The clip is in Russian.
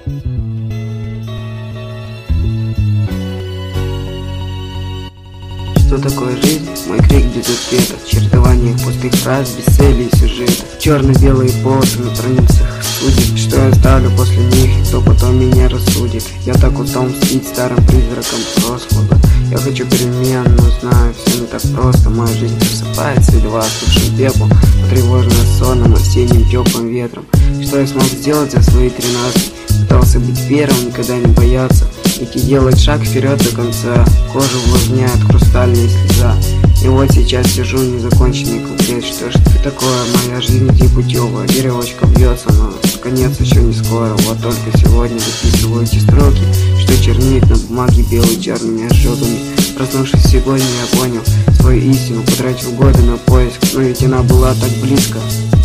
Что такое жизнь? Мой крик без ответа, в чередованиях пустых фраз, без цели и сюжета. Черно-белые полосы на страницах судеб, что я оставлю после них, и кто потом меня рассудит. Я так устал мстить старым призраком прошлого. Я хочу перемен, но знаю, все не так просто. Моя жизнь просыпается, едва остывшим пеплом, потревоженная сонным осенним теплым ветром. Что я смог сделать за свои 13? Пытался быть первым, никогда не бояться, идти делать шаг вперед до конца. Кожу увлажняет хрустальная слеза. И вот сейчас сижу незаконченный куплет. Что ж ты такое, моя жизнь непутевая, веревочка бьется, но конец еще не скоро. Вот только сегодня записываю эти строки, что чернеет на бумаге белой черными ожогами. Проснувшись сегодня, я понял свою истину, потратил годы на поиск, но ведь она была так близко.